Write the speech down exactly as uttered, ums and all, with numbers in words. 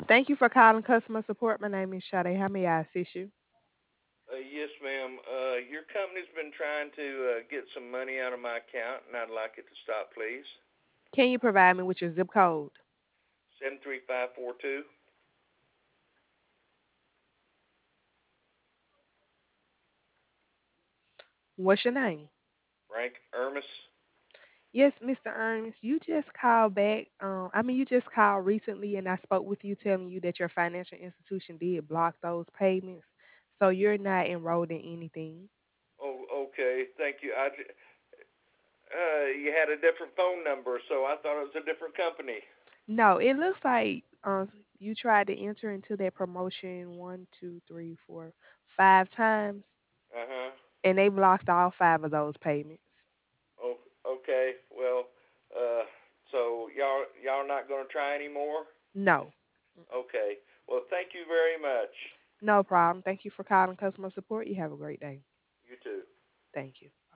Thank you for calling customer support. My name is Sade. How may I assist you? Uh, yes, ma'am. Uh, your company's been trying to uh, get some money out of my account, and I'd like it to stop, please. Can you provide me with your zip code? Seven three five four two. What's your name? Frank Ermis. Yes, mister Ernest, you just called back. Um, I mean, you just called recently, and I spoke with you telling you that your financial institution did block those payments. So you're not enrolled in anything. Oh, okay. Thank you. I, j- uh, you had a different phone number, so I thought it was a different company. No, it looks like um, you tried to enter into that promotion one, two, three, four, five times, Uh huh. and they blocked all five of those payments. Oh, okay. Well, uh, so y'all y'all not gonna try anymore? No, Okay. Well, thank you very much. no problem. Thank you for calling customer support. You have a great day. You too. Thank you.